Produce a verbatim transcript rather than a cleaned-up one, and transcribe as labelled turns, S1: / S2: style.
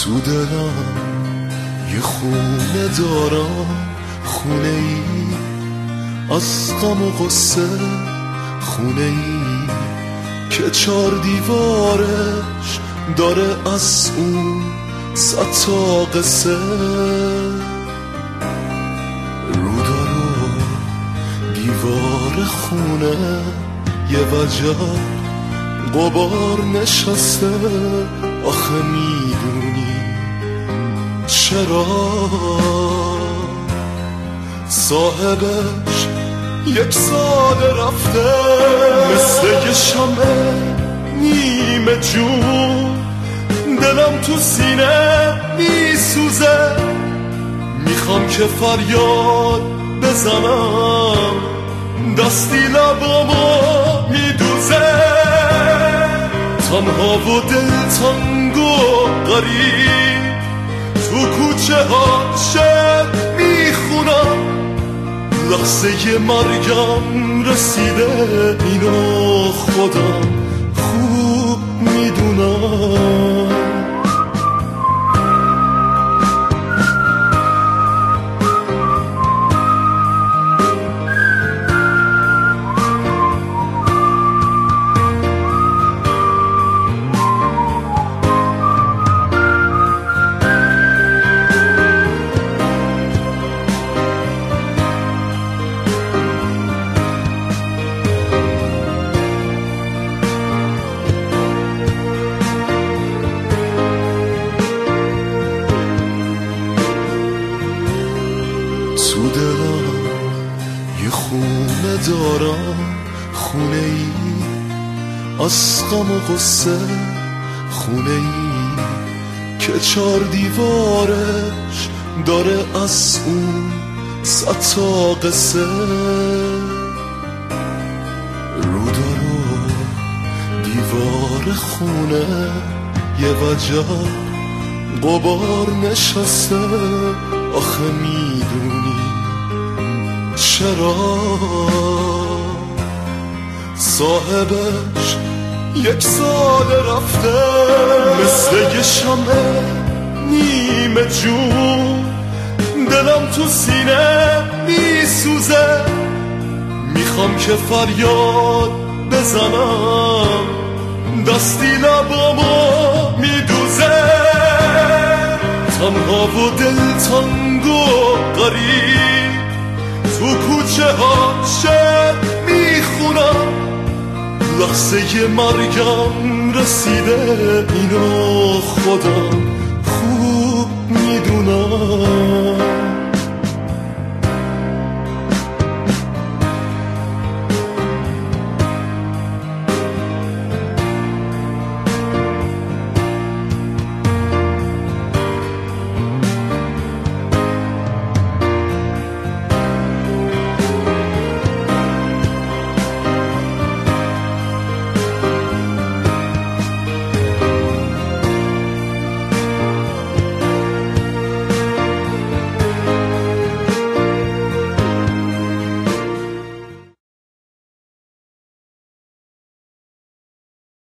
S1: تو دلم یه خونه دارم، خونه ای از غم و غصه، خونه ای که چار دیوارش داره از اون صد تا قصه. رو دارو دیوار خونه یه وجب غبار نشسته. آخه میدونی چرا؟ صاحبش یک سال رفته، مثل یه شمع نیمه جون دلم تو سینه میسوزه. میخوام که فریاد بزنم، دستی لبامو میدوزه. تنها و دلتنگ و غریب تو کوچه ها شعر میخونم. لحظه مرگم رسیده، اینو خودم خوب میدونم. تو دلم یه خونه دارم، خونه ای از غم و غصه، خونه ای که چار دیوارش داره از اون صد تا قصه. رو دارو دیوار خونه یه وجب غبار نشسته. آخه میدونی چرا؟ صاحبش یک سال رفته، مثل یه شمع نیمه جون دلم تو سینه میسوزه. میخوام که فریاد بزنم، دستی لبامو میدوزه. تنها و دلتنگ و غریب تو کوچه ها شعر میخونم. لحظه مرگم رسیده، اینو خودم خوب میدونم.